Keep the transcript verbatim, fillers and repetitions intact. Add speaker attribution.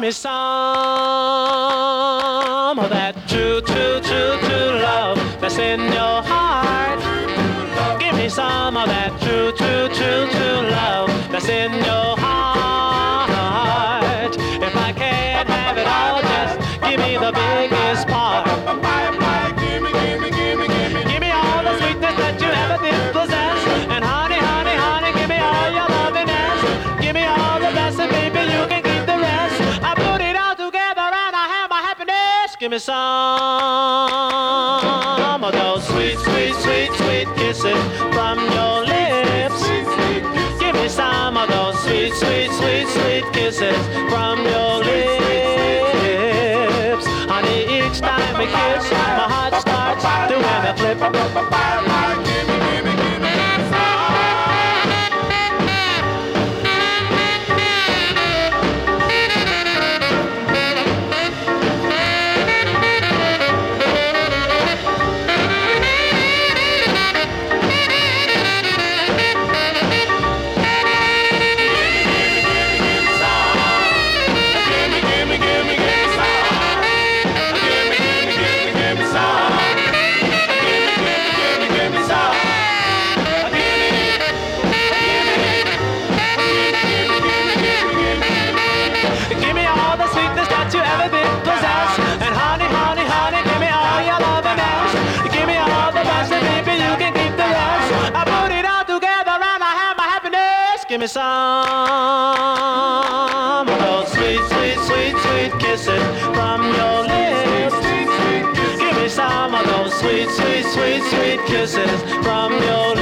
Speaker 1: me some of that true, true, true, true love that's in your heart. Give me some of that true, true, true, true love that's in your heart. If I can't have it all, just give me the biggest part. Give me all the sweetness that you ever did possess. And honey, honey, honey, give me all your lovingness. Give me all the best, and baby, you can keep the rest. I put it all together and I have my happiness. Give me some of those sweet, sweet, sweet, sweet kisses from your lips. Give me some of those sweet, sweet, sweet, sweet kisses from your lips. Honey, each time we kiss, my heart starts doing a flip. Give me some of those sweet, sweet, sweet, sweet kisses from your lips. Give me some of those sweet, sweet, sweet, sweet kisses from your lips.